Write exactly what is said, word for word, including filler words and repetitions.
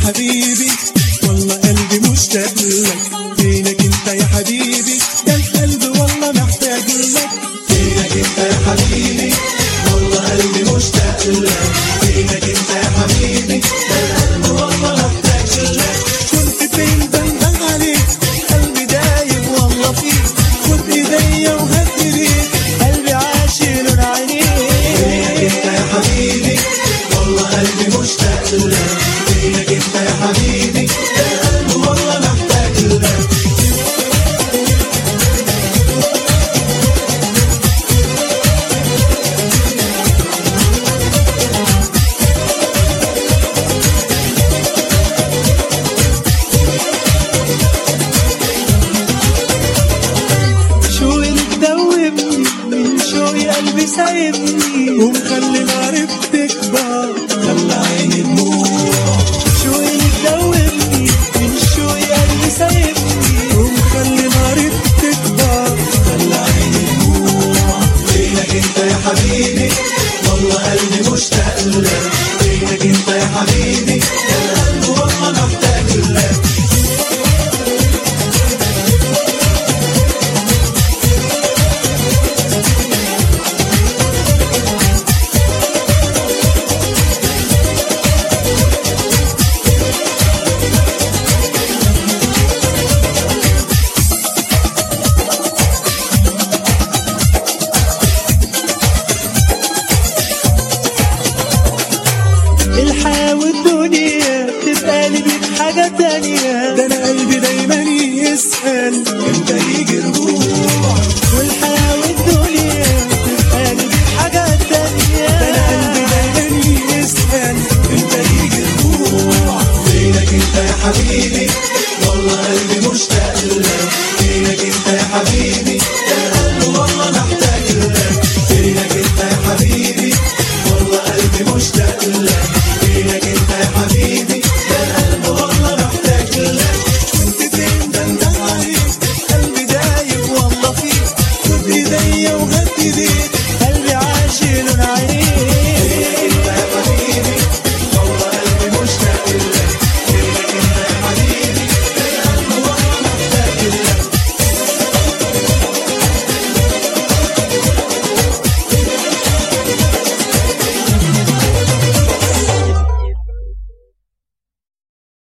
حبيبي والله قلبي مشتاق لك. فينك انت يا حبيبي ده القلب والله محتاج لك. فينك انت يا حبيبي والله قلبي مشتاق لك. فينك انت يا حبيبي ده القلب والله محتاج لك. كنت فين بندم عليك قلبي دايب والله فيك. خد ايديا وهدي قلبي عاشق عينيك. فينك انت يا حبيبي والله قلبي مشتاق لك. فينك انت يا حبيبي ده القلب والله محتاج لك. شوقي مدوبني من شوقي قلبي سايبني ومخلي معرفتك تكبر خلى عيني دموع. شوقي مدوبني من شوقي قلبي سايبني ومخلي معرفتك تكبر خلى عيني دموع. فينك انت يا حبيبي والله قلبي مشتاق لك. فينك انت يا حبيبي ده القلب والله محتاج لك. الحياة والدنيا تبقى لي بيك حاجة تانية. ده أنا قلبي دايما يسأل امتى يجي رجوع. والحياة والدنيا تبقى لي بيك حاجة تانية. ده أنا قلبي دايما يسأل امتى يجي رجوع. فينك انت يا حبيبي